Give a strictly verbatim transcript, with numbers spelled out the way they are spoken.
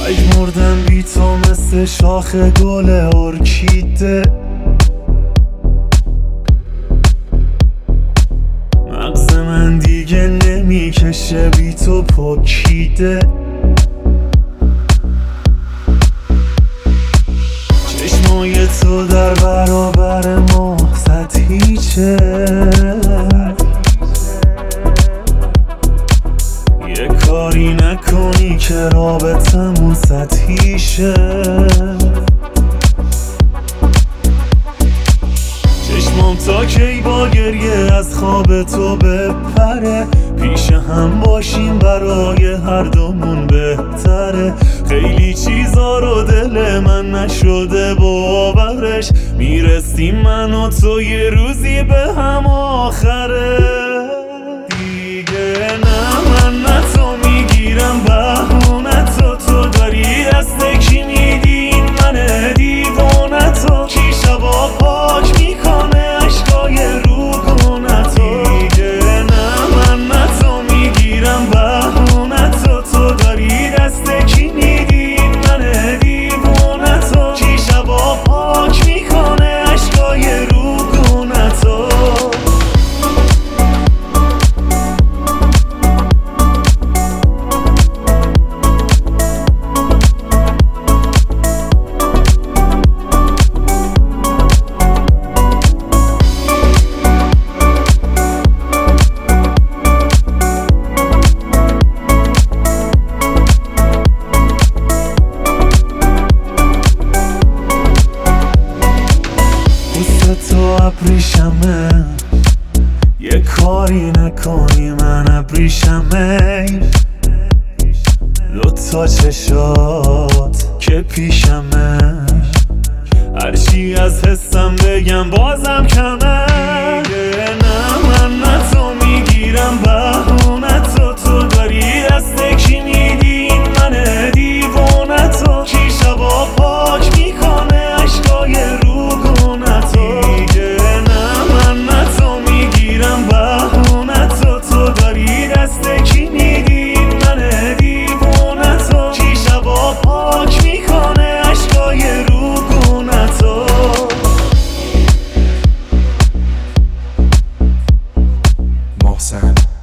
مردم بی تو مثل شاخ گل ارکیده. مغز من دیگه نمیکشه بی تو پکیده. چشمای تو در برابر ما هیچه. یه کاری نکنی که رابطمون سطحی شه. چشمام تا کی با گریه از خواب تو بپره. پیش هم باشیم برای هر دومون بهتره. خیلی چیزا رو دل من نشده باورش. میرسیم من و تو یه روزی به هم آخره. دیگه نه من نه تو میگیرم بهونه تو. تو داری دست کی میدی این منه دیوونه تو. کی شبا پاک میکنه عشقای روگونه تو. دیگه نه من نه تو میگیرم بهونه تو. تو داری دست کی میدی این منه دیوونه تو. کی شبا پاک میکنه عشقای روگونه تو. تو ابریشمه یه کاری نکنی من ابریشمه. دوتا چشات که پیشمه. هرچی از حسم بگم بازم کمه. دیگه نه من نه تو میگیرم بهونه تو. تو داری دست کی میدی این منه دیوونه تو. کی شبا پاک میکنه عشقای روگونه تو. محسن